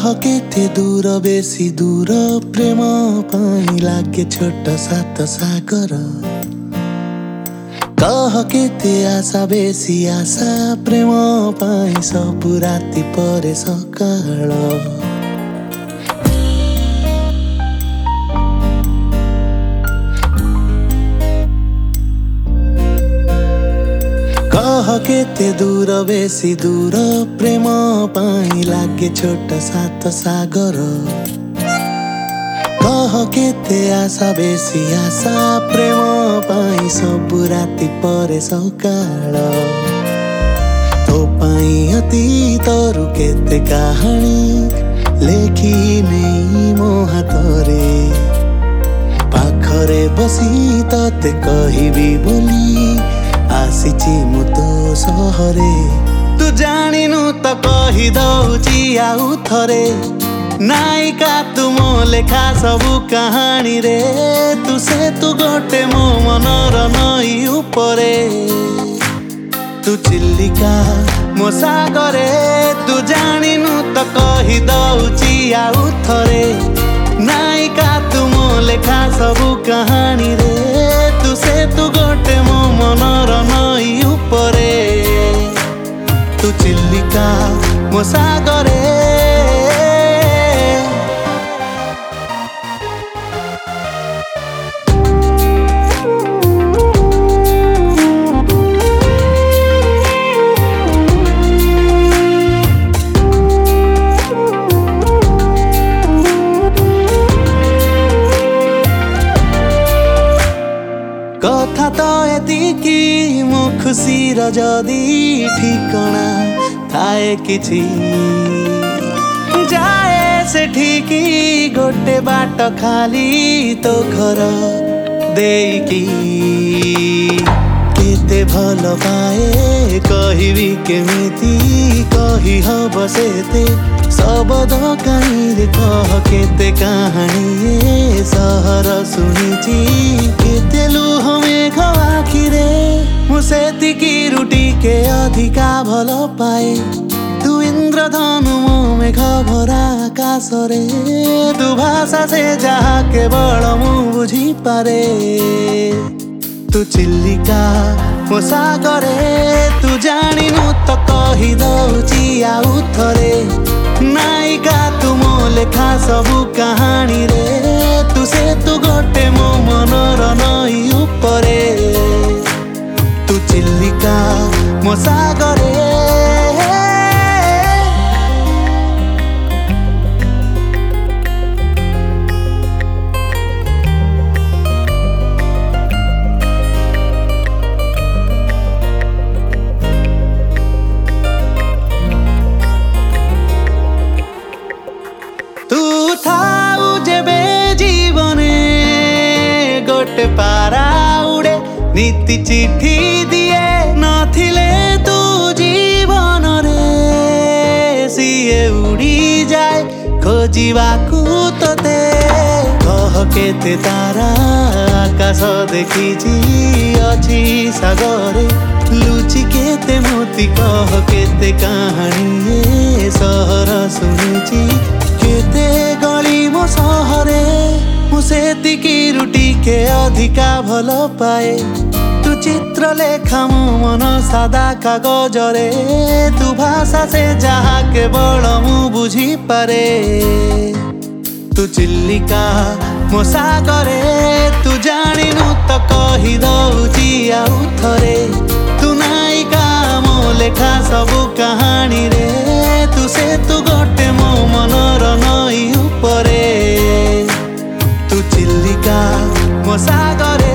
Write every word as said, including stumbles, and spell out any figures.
केते दूर बेसी दूर प्रेम पाई लागे छोट सात सागर। कह केते आशा बेसी आशा प्रेम पाई सबु राति परे सकाळ। कह केते दूर बेसी दूर प्रेम पाई लागे छोट सात सागर। कह केते आशा बेसी आशा प्रेम पाई सबु राति परे सकाळ। तो पाई अतीतरु केते कहानी लेखी नहीं मो हातरे। पाखरे बसी तते कहिबी बोली आसीची मु तो सहरे। तू जानिनु त कहि दउची आउ थरे। नायिका तू मो लेखा सबु कहानी रे। तू से तू गोटे मो मनर नई उपरे। तू चिल्लिका मो सागरे। तू जानिनु त कहि दउची आउ थरे। नायिका तू मो लेखा सबु कहानी रे। तू से तू गोटे मो मनर नई उपरे। तू चिल्लिका मो सागरे। कथा तो एतिकी मो खुशीर जदी ठिकना थाए किछि। जाए से ठीकी गोटे बाट खाली तो घर देकी। केते भल पाए कहिबी केमिति कहि हब सेते सबद काई रे। कह केते कहानी ए सहर सुनिची केते लुह मेघ आखिरे। मु सेतिकी रुटी के अधिका भल पाए। तू इंद्रधनु मो मेघ भरा आकाश रे। तू भाषा से जहा केवल मु बुझी पारे। तू चिल्लिका मो सागरे। तू जानिनु त कहि दउची आउ थरे। नायिका तू मो लेखा सबु कहानी रे। तू से तू गोटे मो मनर नई उपरे। तू चिल्लिका मो सागरे। पारा उड़े नीति चिट्ठी दिए नथिले तू जीवन रे। सीए उड़ी जाए खोजिबाकू तोते। कह केते तारा आकाश देखिछि अछि सागरे। लुचि केते मोती कह केते कहानी ए सहर सुनिछि केते गली मो सहरे। मु सेतिकी रुटी के अधिका भल पाए। तू चित्र लेखा मो मन सादा कागज रे। तू भाषा से जहा केवल मु बुझी पारे। तू चिल्लिका मो सागरे। तू जानिनु त कहि दउची आउ थरे। तू नायिका मो लेखा सबु कहानी रे। तू से तू गोटे मो मनर नई उपरे। तू चिल्लिका मो सागरे।